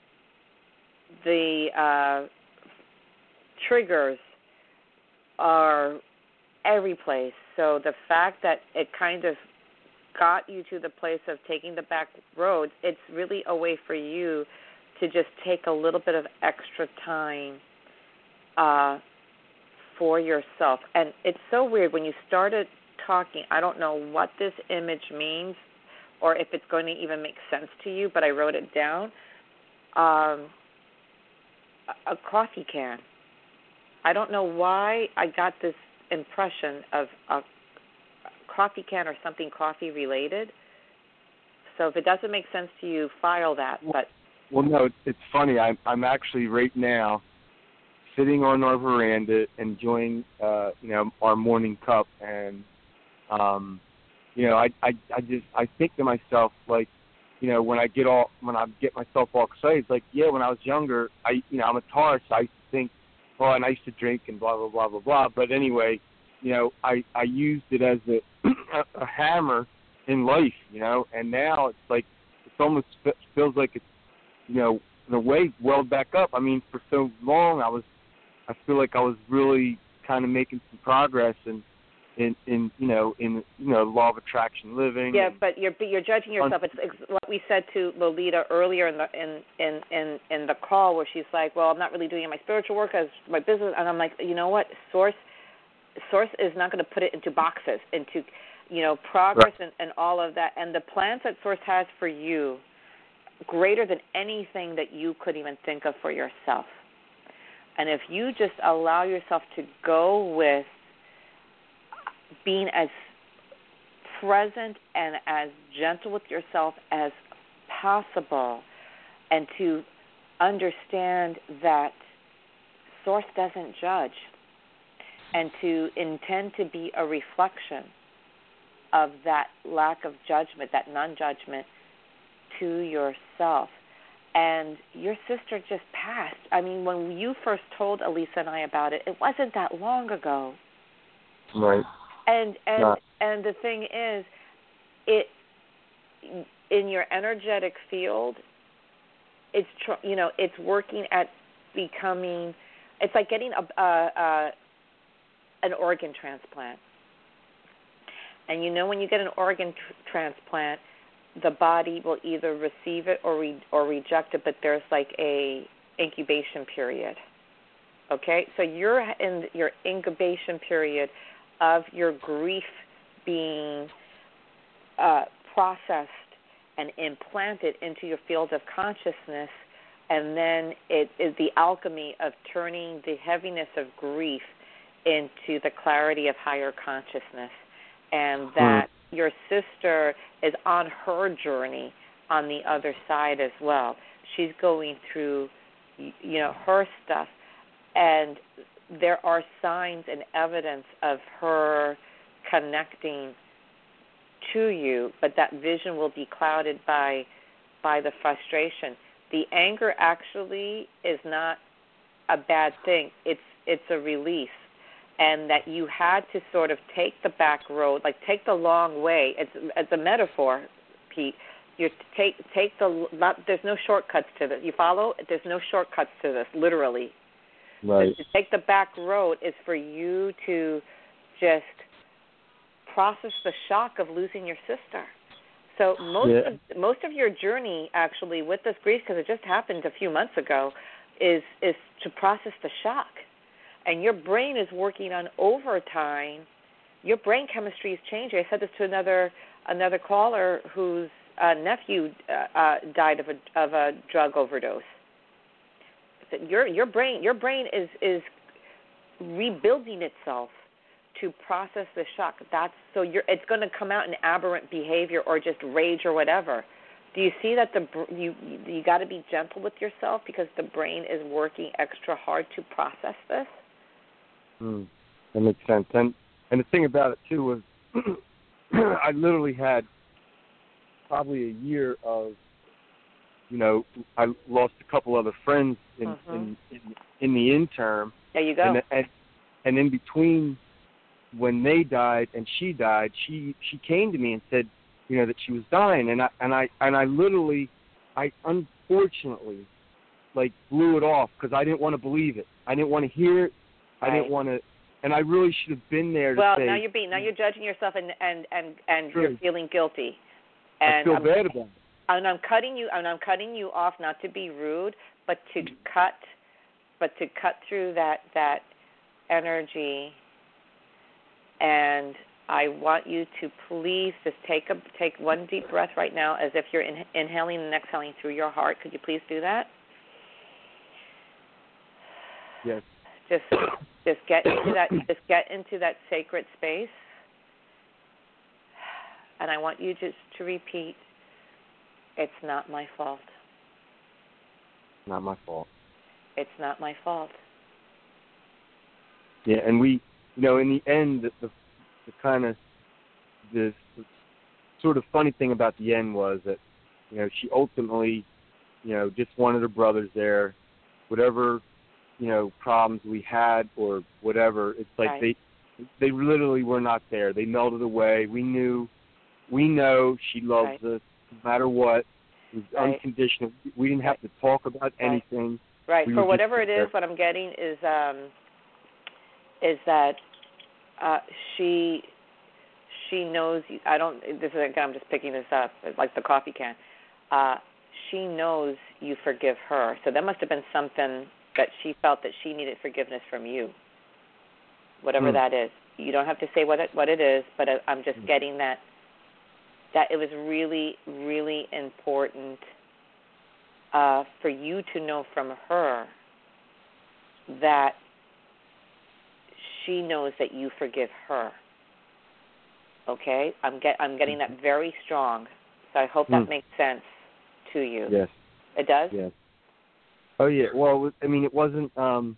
the triggers are every place. So the fact that it kind of got you to the place of taking the back roads, it's really a way for you to just take a little bit of extra time for yourself. And it's so weird when you started talking, I don't know what this image means or if it's going to even make sense to you, but I wrote it down. A coffee can. I don't know why I got this impression of a coffee can or something coffee related. So if it doesn't make sense to you, file that. But well, no, it's funny. I'm actually right now sitting on our veranda enjoying our morning cup, and I think to myself, like, when I get myself all excited, it's like, yeah, when I was younger, I'm a Taurus, I used to think, oh, and I used to drink and blah blah blah blah blah. But anyway, I used it as a hammer in life, and now it's like it almost feels like it's in a way welled back up. I mean, for so long I feel like I was really kind of making some progress in law of attraction living. Yeah, but you're judging yourself. It's what we said to Lolita earlier in the call, where she's like, well, I'm not really doing my spiritual work as my business, and I'm like, you know what, Source is not going to put it into boxes, into progress, right, and all of that, and the plans that Source has for you, greater than anything that you could even think of for yourself. And if you just allow yourself to go with being as present and as gentle with yourself as possible, and to understand that Source doesn't judge, and to intend to be a reflection of that lack of judgment, that non-judgment to yourself. And your sister just passed. I mean, when you first told Elisa and I about it, it wasn't that long ago. Right. And the thing is, in your energetic field, it's working at becoming. It's like getting an organ transplant. And when you get an organ transplant, the body will either receive it or reject it, but there's like a incubation period. Okay, so you're in your incubation period of your grief being processed and implanted into your field of consciousness, and then it is the alchemy of turning the heaviness of grief into the clarity of higher consciousness, and that your sister is on her journey on the other side as well. She's going through, her stuff, and there are signs and evidence of her connecting to you, but that vision will be clouded by the frustration. The anger actually is not a bad thing. It's a release. And that you had to sort of take the back road, like take the long way. It's a metaphor, Pete. You take there's no shortcuts to this. You follow? There's no shortcuts to this, literally. Right. To take the back road is for you to just process the shock of losing your sister. So most of your journey, actually, with this grief, because it just happened a few months ago, is to process the shock. And your brain is working on overtime. Your brain chemistry is changing. I said this to another caller whose nephew died of a drug overdose. Your brain is rebuilding itself to process the shock. It's going to come out in aberrant behavior or just rage or whatever. Do you see that you got to be gentle with yourself because the brain is working extra hard to process this? That makes sense. And the thing about it, too, was I literally had probably a year of, I lost a couple other friends in the interim. There you go. And in between when they died and she died, she came to me and said, that she was dying. And I literally, unfortunately, like, blew it off because I didn't want to believe it. I didn't want to hear it. Right. I didn't want to, and I really should have been there to say. Well, now you're judging yourself and you're feeling guilty. And I feel bad about it. And I'm cutting you off, not to be rude, but to cut through that energy and I want you to please just take one deep breath right now, as if you're inhaling and exhaling through your heart. Could you please do that? Yes. Just get into that. Just get into that sacred space, and I want you just to repeat. It's not my fault. Not my fault. It's not my fault. Yeah, and we, in the end, the kind of the sort of funny thing about the end was that, she ultimately, just wanted her brothers there, whatever, problems we had or whatever. It's like right. they literally were not there. They melted away. We know she loves us no matter what. It was unconditional. We didn't have to talk about anything. Right. We For were whatever just it is, what I'm getting is that she knows. I don't. This is again. I'm just picking this up, like the coffee can. She knows you forgive her. So that must have been something that she felt that she needed forgiveness from you. Whatever that is. You don't have to say what it is, but I'm just getting that it was really, really important for you to know from her that she knows that you forgive her. Okay? I'm getting that very strong. So I hope that makes sense to you. Yes. It does? Yes. Oh, yeah. Well, it wasn't, from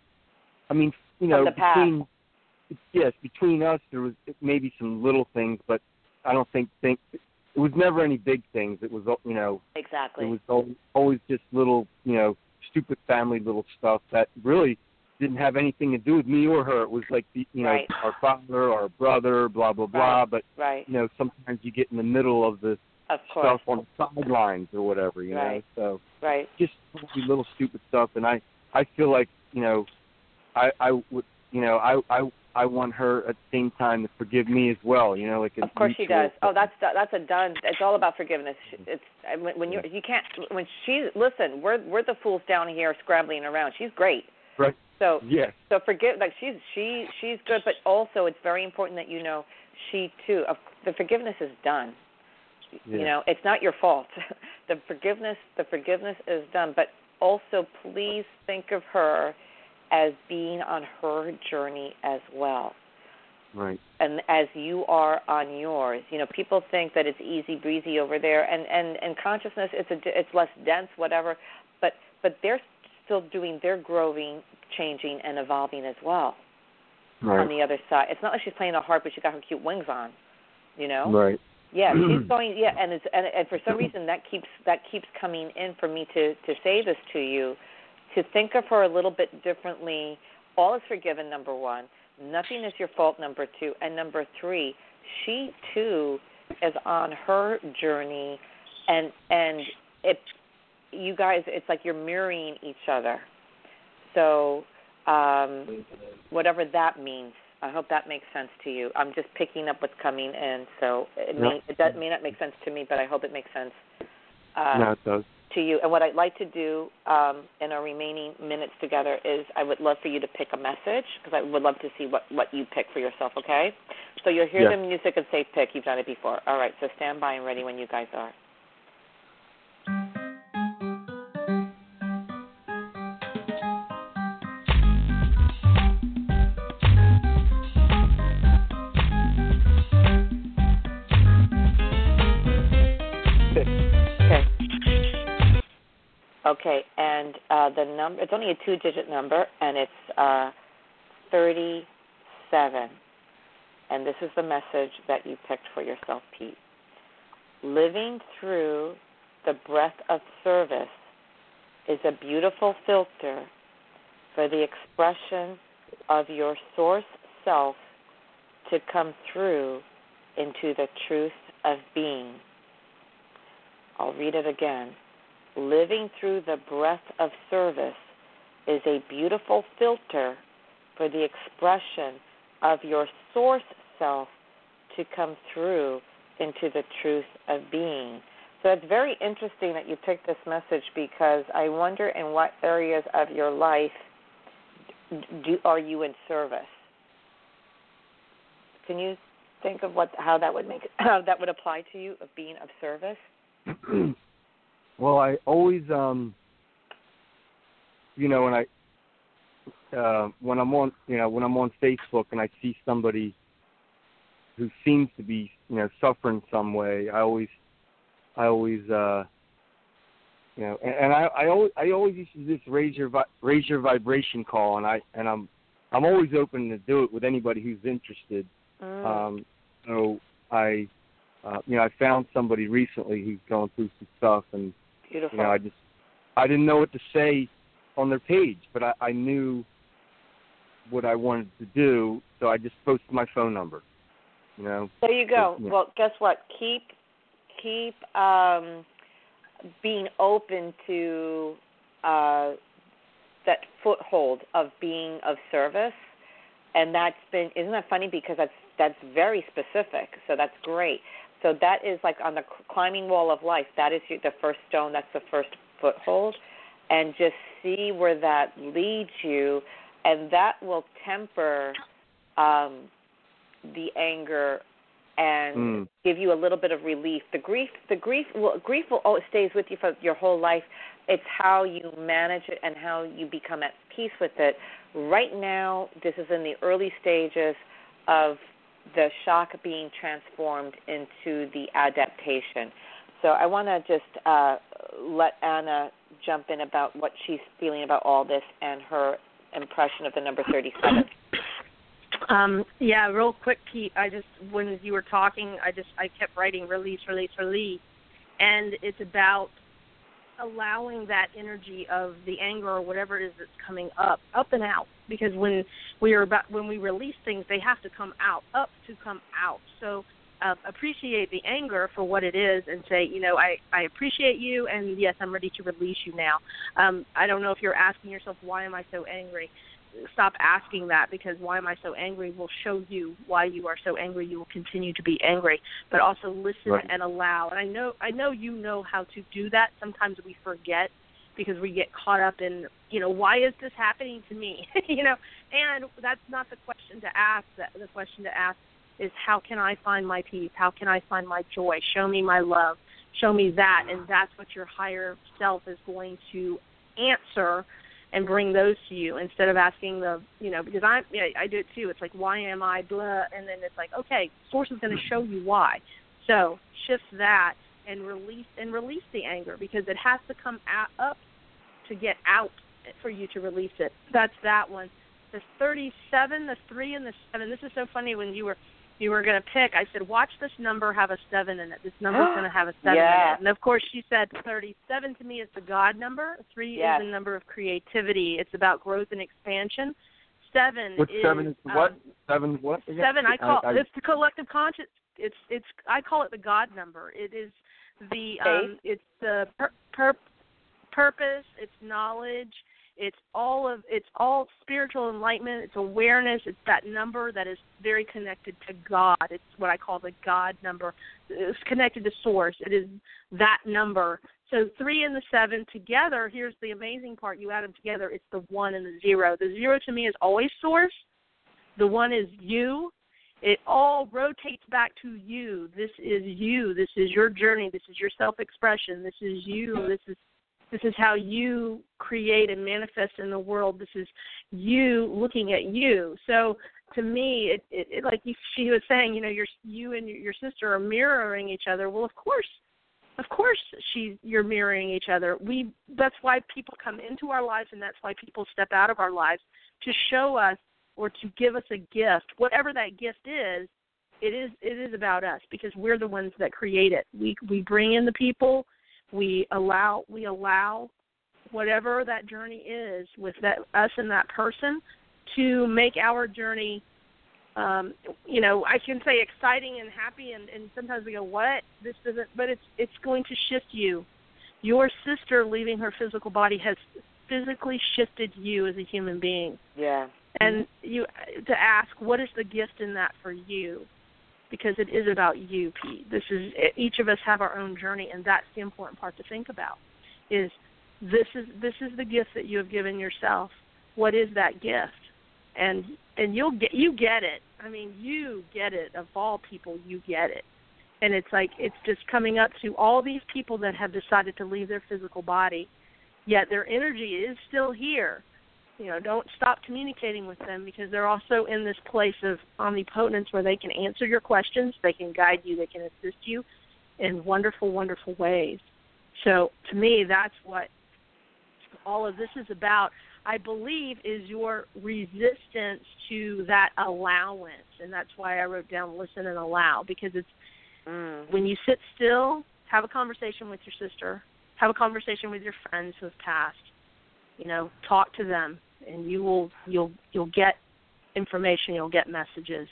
the past. Between us, there was maybe some little things, but I don't think it was never any big things. It was, Exactly. It was always just little, stupid family little stuff that really didn't have anything to do with me or her. It was like, our father, our brother, blah, blah, blah. But, sometimes you get in the middle of the stuff on the sidelines or whatever, know. So just little stupid stuff. And I feel like, I would, I want her at the same time to forgive me as well. Like of course she does. Oh, that's a done. It's all about forgiveness. It's when you can't when she's listen. We're the fools down here scrambling around. She's great. Right. So yes. So forgive. Like she's good, but also it's very important that she too. The forgiveness is done. Yeah. It's not your fault. The forgiveness is done. But also, please think of her as being on her journey as well. Right. And as you are on yours. People think that it's easy breezy over there, and consciousness it's less dense, whatever. But they're still doing their growing, changing, and evolving as well. Right. On the other side, it's not like she's playing a harp, but she got her cute wings on. Right. Yeah, she's going. Yeah, and for some reason that keeps coming in for me to say this to you. To think of her a little bit differently. All is forgiven, number one. Nothing is your fault, number two. And number three, she, too, is on her journey. And you guys, it's like you're mirroring each other. So whatever that means, I hope that makes sense to you. I'm just picking up what's coming in. So it may not make sense to me, but I hope it makes sense. No, it does. To you. And what I'd like to do in our remaining minutes together is I would love for you to pick a message because I would love to see what you pick for yourself, okay? So you'll hear the music and say pick. You've done it before. All right, so stand by and ready when you guys are. Okay, and the number, it's only a 2-digit number, and it's 37. And this is the message that you picked for yourself, Pete. Living through the breath of service is a beautiful filter for the expression of your source self to come through into the truth of being. I'll read it again. Living through the breath of service is a beautiful filter for the expression of your source self to come through into the truth of being. So it's very interesting that you picked this message because I wonder in what areas of your life are you in service? Can you think of how that would apply to you of being of service? Well, I always, when I'm on Facebook and I see somebody who seems to be, suffering some way, I always, I always used to just raise your vibration call, and I'm always open to do it with anybody who's interested. So I found somebody recently who's going through some stuff, and beautiful. I didn't know what to say on their page, but I knew what I wanted to do, so I just posted my phone number. There you go. So, Well, guess what? Keep being open to that foothold of being of service, and isn't that funny, because that's very specific, so that's great. So that is like on the climbing wall of life, that is the first stone, that's the first foothold, and just see where that leads you, and that will temper the anger and give you a little bit of relief. The grief will always stays with you for your whole life. It's how you manage it and how you become at peace with it. Right now, this is in the early stages of the shock being transformed into the adaptation. So I want to just let Anna jump in about what she's feeling about all this and her impression of the number 37. Yeah, real quick, Pete. When you were talking, I kept writing release, release, release, and it's about allowing that energy of the anger or whatever it is that's coming up and out. Because when we release things, they have to come out, to come out. So appreciate the anger for what it is, and say, I appreciate you, and yes, I'm ready to release you now. I don't know if you're asking yourself, why am I so angry? Stop asking that, because why am I so angry will show you why you are so angry. You will continue to be angry, but also listen and allow. And I know you know how to do that. Sometimes we forget because we get caught up in, why is this happening to me? And that's not the question to ask. The question to ask is, how can I find my peace? How can I find my joy? Show me my love. Show me that. And that's what your higher self is going to answer and bring those to you, instead of asking because I do it too. It's like, why am I blah? And then it's like, okay, Source is going to show you why. So shift that and release the anger, because it has to come up to get out for you to release it. That's that one. The 37, the 3, and the 7. This is so funny. When you were going to pick, I said, watch this number have a 7 in it. This number's going to have a 7 in it. And, of course, she said 37 to me is the God number. 3 is the number of creativity. It's about growth and expansion. 7 What 7 is what? 7 what? 7, it's the collective conscious. I call it the God number. It is the it's the purpose, it's knowledge, it's all spiritual enlightenment, it's awareness, it's that number that is very connected to God. It's what I call the God number. It's connected to Source. It is that number. So 3 and the 7 together, here's the amazing part, you add them together, it's the 1 and the 0. The 0 to me is always Source. The 1 is you. It all rotates back to you. This is you. This is your journey. This is your self-expression. This is you. This is how you create and manifest in the world. This is you looking at you. So to me, it like she was saying, you and your sister are mirroring each other. Well, of course, you're mirroring each other. That's why people come into our lives, and that's why people step out of our lives, to show us or to give us a gift. Whatever that gift is, it is about us, because we're the ones that create it. We bring in the people. We allow whatever that journey is with us and that person to make our journey, I can say exciting and happy, and sometimes we go, what? This doesn't, but it's going to shift you. Your sister leaving her physical body has physically shifted you as a human being. Yeah. And you to ask, what is the gift in that for you? Because it is about you, Pete. Each of us have our own journey, and that's the important part to think about. Is this is the gift that you have given yourself? What is that gift? And you get it. I mean, you get it. Of all people, you get it. And it's like it's just coming up to all these people that have decided to leave their physical body, yet their energy is still here. You know, don't stop communicating with them because they're also in this place of omnipotence where they can answer your questions, they can guide you, they can assist you in wonderful, wonderful ways. So to me, that's what all of this is about, I believe, is your resistance to that allowance. And that's why I wrote down listen and allow, because it's when you sit still, have a conversation with your sister, have a conversation with your friends who have passed, you know, talk to them, and you'll get information, you'll get messages.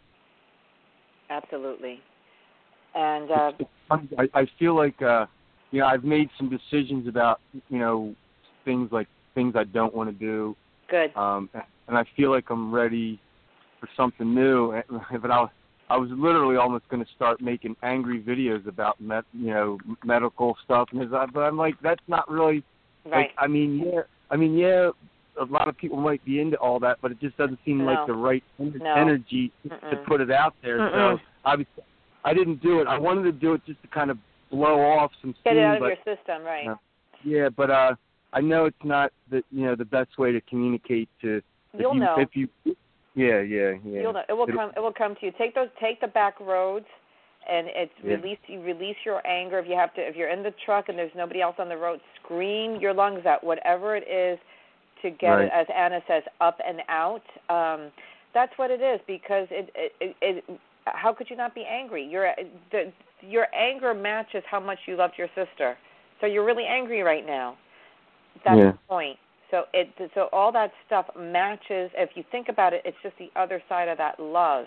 Absolutely. And I feel like you know, I've made some decisions about, you know, things I don't want to do. Good. And I feel like I'm ready for something new. But I was literally almost going to start making angry videos about medical stuff, but I'm like, that's not really right. Like, I mean, yeah, a lot of people might be into all that, but it just doesn't seem like the right energy to put it out there. So I didn't do it. I wanted to do it just to kind of blow off some steam. Get it out of your system, right? Yeah, but I know it's not the best way to communicate to. You'll know. If you, yeah. You'll know. It will come to you. Take the back roads, and release your anger. If you're in the truck and there's nobody else on the road, scream your lungs out, whatever it is, to get it, as Anna says, up and out. That's what it is, because it how could you not be angry? Your anger matches how much you loved your sister. So you're really angry right now. That's the point. So all that stuff matches. If you think about it, it's just the other side of that love.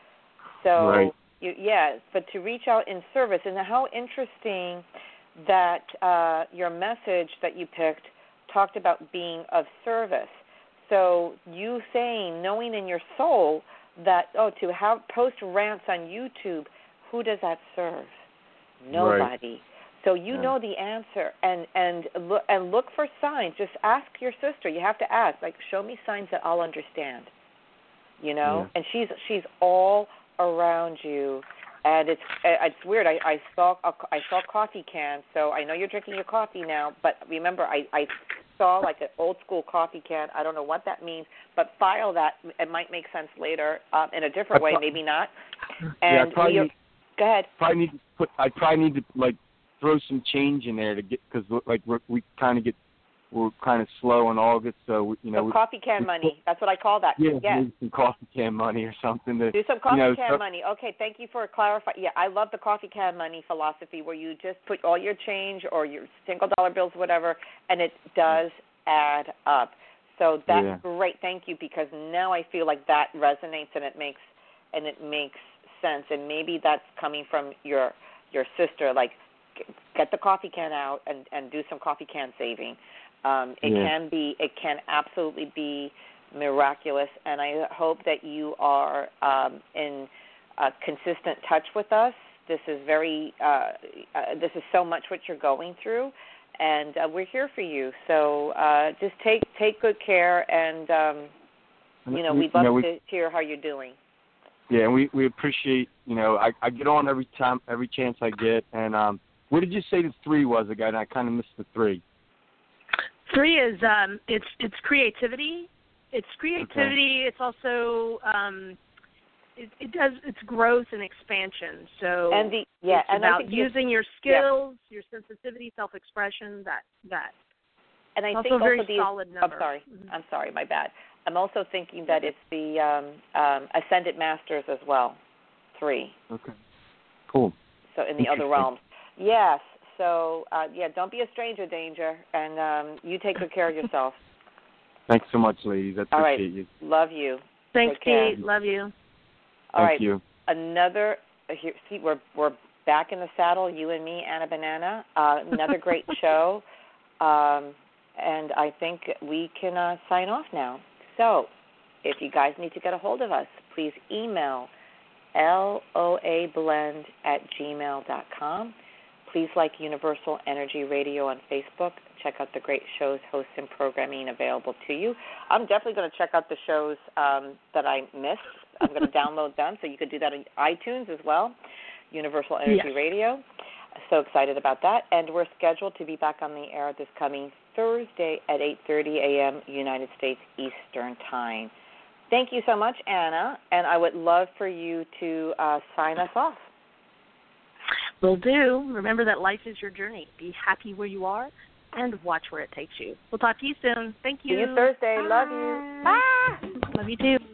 So but to reach out in service, and how interesting that your message that you picked talked about being of service. So you saying, knowing in your soul that to have post rants on YouTube, who does that serve? Nobody. Right. So you know the answer, and look for signs. Just ask your sister. You have to ask, like, show me signs that I'll understand. You know, and she's all around you, and it's weird. I saw coffee cans, so I know you're drinking your coffee now. But remember, I saw like an old school coffee can. I don't know what that means, but file that. It might make sense later in a different way, maybe not. And go ahead. I probably need to like throw some change in there to get, because like we're kind of slow in August, so coffee can money. That's what I call that. Yeah, some coffee can money or something. Do some coffee can money. Okay, thank you for clarifying. Yeah, I love the coffee can money philosophy, where you just put all your change or your single dollar bills, whatever, and it does add up. So that's great. Thank you, because now I feel like that resonates and it makes sense. And maybe that's coming from your sister. Like, get the coffee can out and do some coffee can saving. It can absolutely be miraculous, and I hope that you are in consistent touch with us. This is this is so much what you're going through, and we're here for you. So just take good care, and we'd love to hear how you're doing. Yeah, and we appreciate. I get on every chance I get, and what did you say the 3 was again? I kind of missed the 3. 3 is it's creativity. It's creativity. Okay. It's also it's growth and expansion. So it's about using your skills, your sensitivity, self-expression. That. And I also think very also solid number. I'm sorry, my bad. I'm also thinking that it's the Ascended Masters as well. 3. Okay. Cool. So in the other realms. Yes. So, don't be a stranger, Danger, and you take good care of yourself. Thanks so much, ladies. I appreciate you. Love you. Thanks, Kate. Love you. Thank you. Another, we're back in the saddle, you and me, Anna Banana. Another great show, and I think we can sign off now. So, if you guys need to get a hold of us, please email loablend@gmail.com. Please like Universal Energy Radio on Facebook. Check out the great shows, hosts, and programming available to you. I'm definitely going to check out the shows that I missed I'm going to download them, so you could do that on iTunes as well, Universal Energy Radio. So excited about that. And we're scheduled to be back on the air this coming Thursday at 8:30 a.m. United States Eastern Time. Thank you so much, Anna, and I would love for you to sign us off. Will do. Remember that life is your journey. Be happy where you are and watch where it takes you. We'll talk to you soon. Thank you. See you Thursday. Bye. Love you. Bye. Love you too.